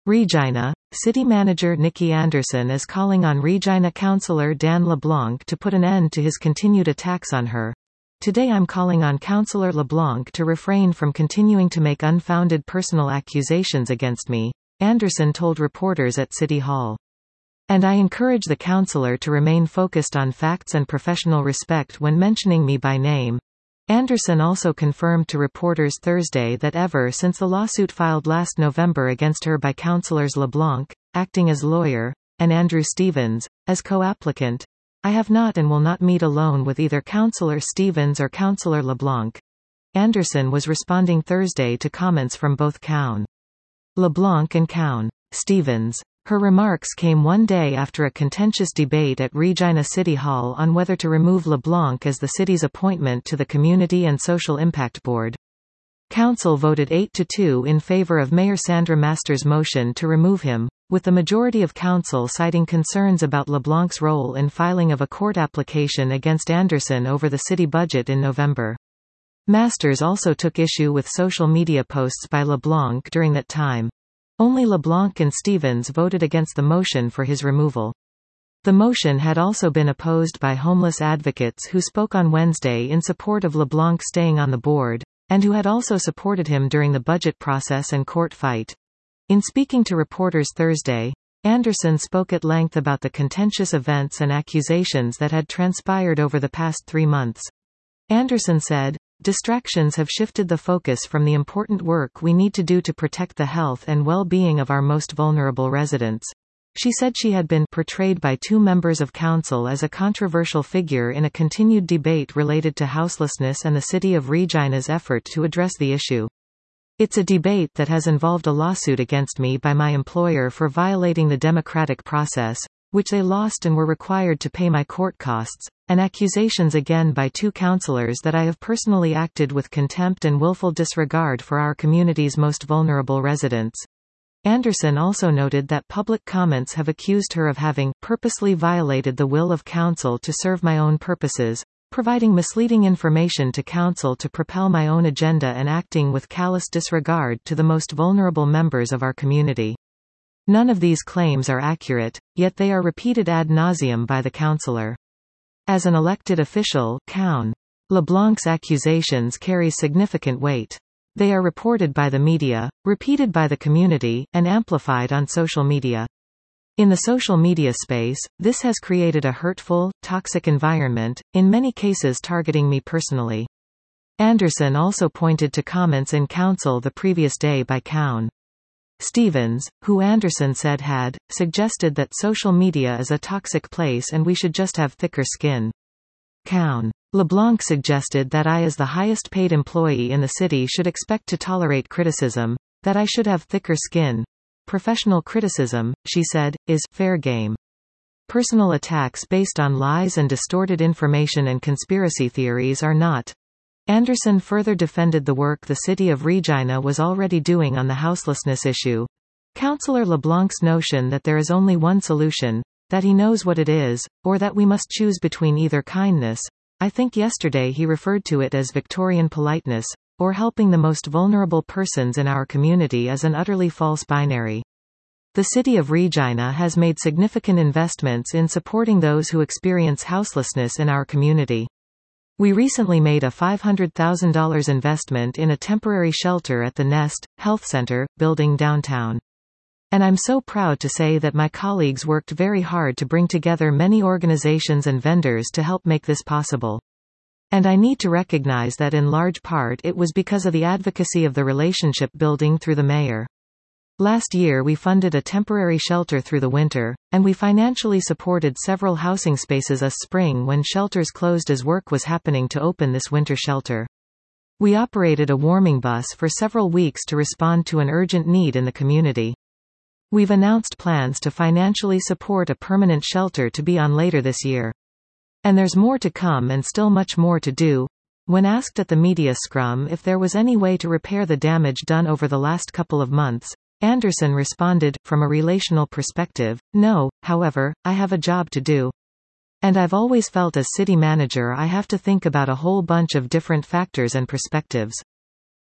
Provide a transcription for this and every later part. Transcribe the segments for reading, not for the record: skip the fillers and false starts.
Regina, City Manager Nikki Anderson is calling on Regina Councillor Dan LeBlanc to put an end to his continued attacks on her. Today I'm calling on Councillor LeBlanc to refrain from continuing to make unfounded personal accusations against me, Anderson told reporters at City Hall. And I encourage the councillor to remain focused on facts and professional respect when mentioning me by name. Anderson also confirmed to reporters Thursday that ever since the lawsuit filed last November against her by Councillors LeBlanc, acting as lawyer, and Andrew Stevens, as co-applicant, I have not and will not meet alone with either Councillor Stevens or Councillor LeBlanc. Anderson was responding Thursday to comments from both Coun. LeBlanc and Coun. Stevens. Her remarks came one day after a contentious debate at Regina City Hall on whether to remove LeBlanc as the city's appointment to the Community and Social Impact Board. Council voted 8-2 in favor of Mayor Sandra Masters' motion to remove him, with the majority of council citing concerns about LeBlanc's role in filing of a court application against Anderson over the city budget in November. Masters also took issue with social media posts by LeBlanc during that time. Only LeBlanc and Stevens voted against the motion for his removal. The motion had also been opposed by homeless advocates who spoke on Wednesday in support of LeBlanc staying on the board, and who had also supported him during the budget process and court fight. In speaking to reporters Thursday, Anderson spoke at length about the contentious events and accusations that had transpired over the past 3 months. Anderson said, "Distractions have shifted the focus from the important work we need to do to protect the health and well-being of our most vulnerable residents." She said she had been portrayed by 2 members of council as a controversial figure in a continued debate related to houselessness and the city of Regina's effort to address the issue. "It's a debate that has involved a lawsuit against me by my employer for violating the democratic process, which they lost and were required to pay my court costs, and accusations again by 2 councillors that I have personally acted with contempt and willful disregard for our community's most vulnerable residents." Anderson also noted that public comments have accused her of having purposely violated the will of council to serve my own purposes, providing misleading information to council to propel my own agenda and acting with callous disregard to the most vulnerable members of our community. None of these claims are accurate, yet they are repeated ad nauseum by the councillor. As an elected official, Coun. LeBlanc's accusations carry significant weight. They are reported by the media, repeated by the community, and amplified on social media. In the social media space, this has created a hurtful, toxic environment, in many cases targeting me personally. Anderson also pointed to comments in council the previous day by Coun. Stevens, who Anderson said had suggested that social media is a toxic place and we should just have thicker skin. Coun. LeBlanc suggested that I, as the highest paid employee in the city, should expect to tolerate criticism, that I should have thicker skin. Professional criticism, she said, is fair game. Personal attacks based on lies and distorted information and conspiracy theories are not. Anderson further defended the work the city of Regina was already doing on the houselessness issue. Councillor LeBlanc's notion that there is only one solution, that he knows what it is, or that we must choose between either kindness, I think yesterday he referred to it as Victorian politeness, or helping the most vulnerable persons in our community, as an utterly false binary. The city of Regina has made significant investments in supporting those who experience houselessness in our community. We recently made a $500,000 investment in a temporary shelter at the Nest Health Center building downtown. And I'm so proud to say that my colleagues worked very hard to bring together many organizations and vendors to help make this possible. And I need to recognize that in large part it was because of the advocacy of the relationship building through the mayor. Last year we funded a temporary shelter through the winter, and we financially supported several housing spaces this spring when shelters closed as work was happening to open this winter shelter. We operated a warming bus for several weeks to respond to an urgent need in the community. We've announced plans to financially support a permanent shelter to be on later this year. And there's more to come and still much more to do. When asked at the media scrum if there was any way to repair the damage done over the last couple of months, Anderson responded, from a relational perspective, no, however, I have a job to do. And I've always felt as city manager I have to think about a whole bunch of different factors and perspectives.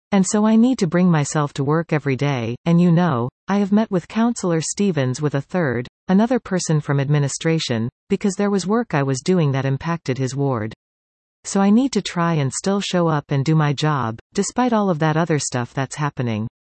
And so I need to bring myself to work every day, and I have met with Councillor Stevens with a third, another person from administration, because there was work I was doing that impacted his ward. So I need to try and still show up and do my job, despite all of that other stuff that's happening.